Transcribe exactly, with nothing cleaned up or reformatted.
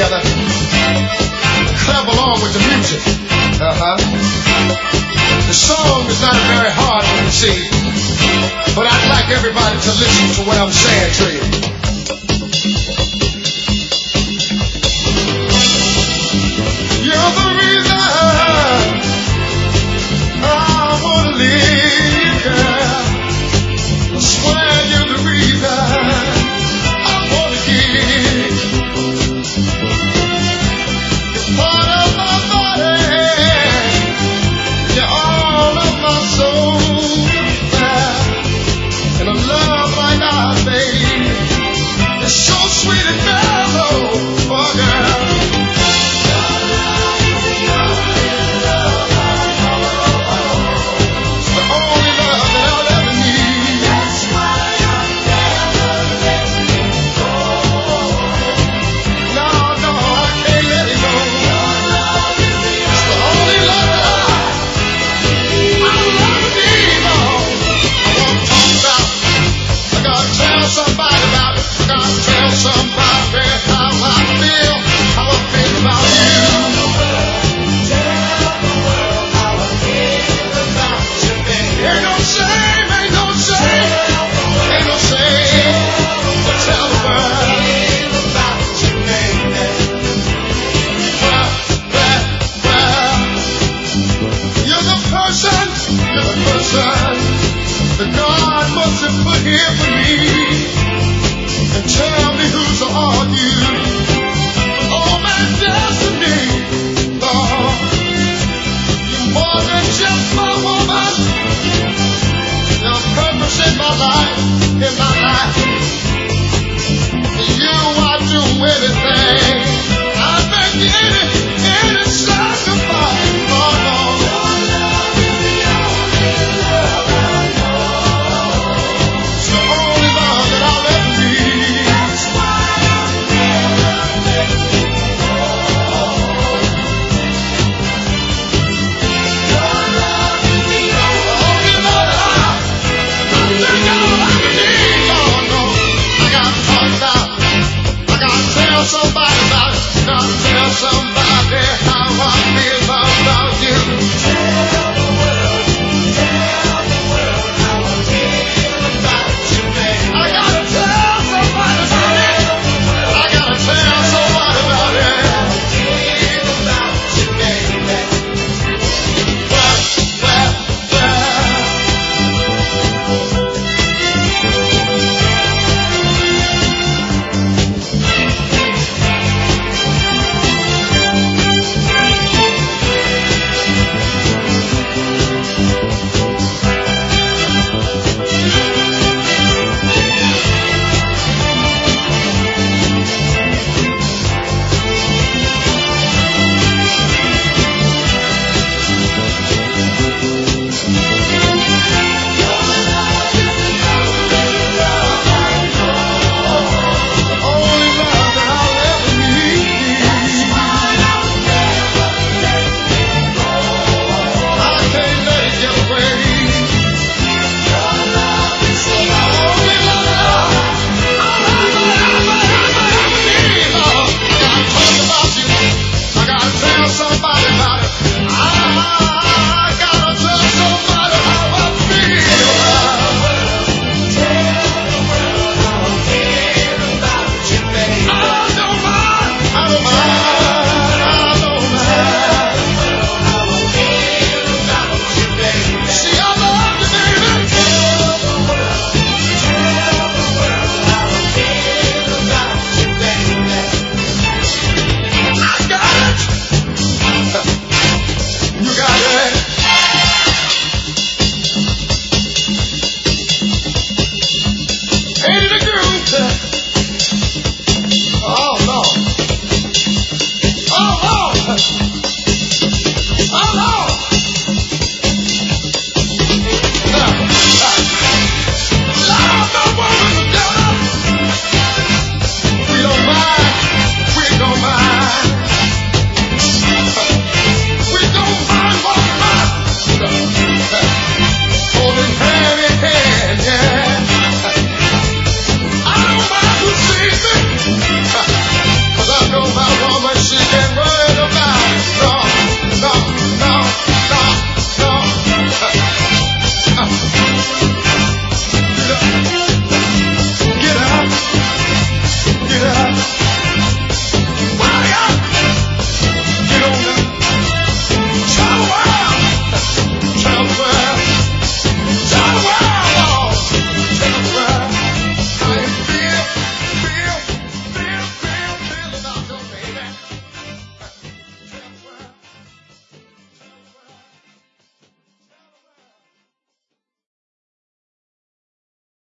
together, clap along with the music. Uh-huh. The song is not a very hard one to sing, but I'd like everybody to listen to what I'm saying to you. You're the reason I wanna live, girl. I swear you're the reason I wanna give. You're part of my body, you're all of my soul, yeah. And a love like ours, baby, it's so sweet and mellow, oh girl. Anything, I beg you anything.